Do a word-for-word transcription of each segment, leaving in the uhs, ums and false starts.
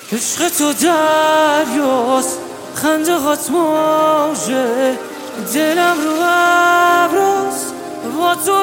عشق تو دریاست، خنده هات موجه، دلم رو ابراست با تو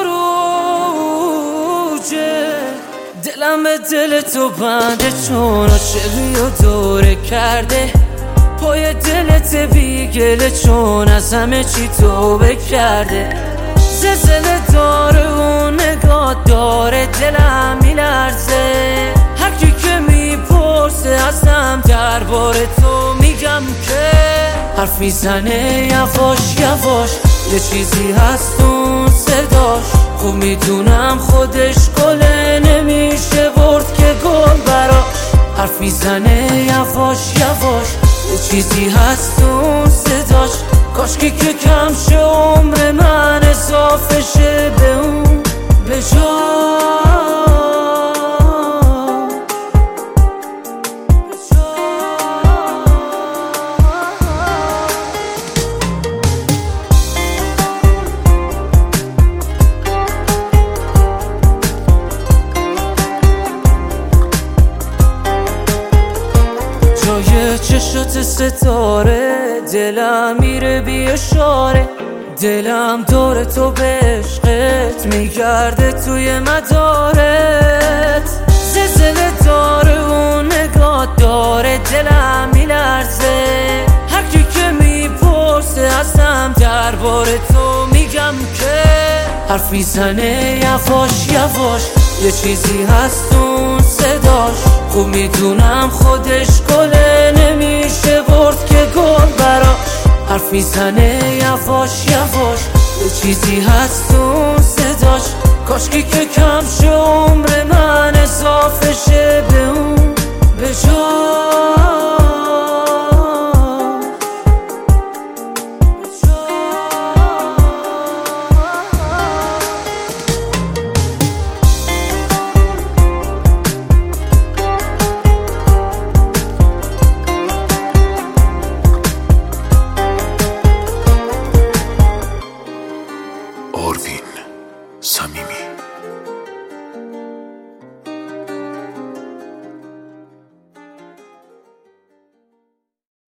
روجه. دلم به دل تو بنده چون عاشقی و دوره کرده، پای دلت بی گله چون از همه چی توبه کرده. زلزله داره و نگاه داره، دلم میلرزه هر کی که میپرسه ازم درباره تو میگم که حرف میزنه یواش یواش، یه چیزی هست اون صداش. خوب میدونم خودش گله نمیشه برد که گل براش. حرف میزنه یواش یواش، یه چیزی هست اون صداش. کاشکی که کم شه عمر من اضافه شه به اون به جا. جای چشات ستاره دلم میره بی اشاره، دلم دور تو به عشقت میگرده توی مدارت. زلزله داره و نگاه داره، دلم میلرزه هر کی که میپرسه ازم درباره تو میگم که حرف میزنه یواش یواش، یه چیزی هست اون صداش. خوب میدونم خودش گله نمیشه برد که گل براش. حرف میزنه یواش یواش، یه چیزی هست اون صداش. کاشکی که کم شه عمر من اضافه شه به اون به جا. آروین صمیمی